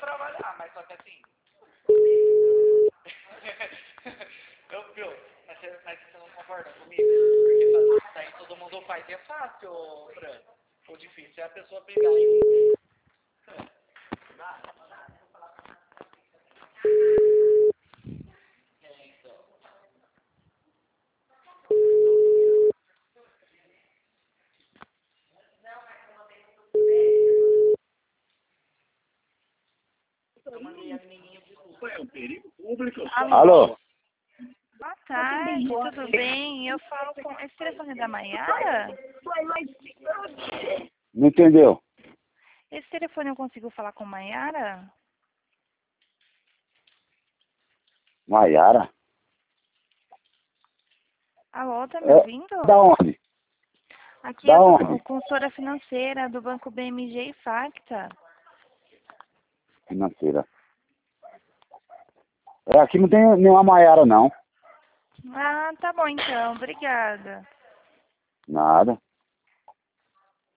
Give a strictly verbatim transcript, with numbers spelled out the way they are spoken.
trabalhar, mas só que assim... eu, viu, mas você, mas você não concorda comigo? Porque fazer, daí todo mundo faz e é fácil, Fran. O difícil é a pessoa pegar e... É, então. Eu mandei a menininha de tudo. É um perigo público. Alô? Boa tarde, tudo bem? Eu falo com... Esse telefone é da Maiara? Não entendeu? Esse telefone eu consigo falar com Maiara? Maiara? Alô, tá me É, ouvindo? da onde? Aqui Da é a onde? consultora financeira do Banco B M G e Facta. Financeira. É, aqui não tem nenhuma Maiara, não. Ah, tá bom então, obrigada. Nada.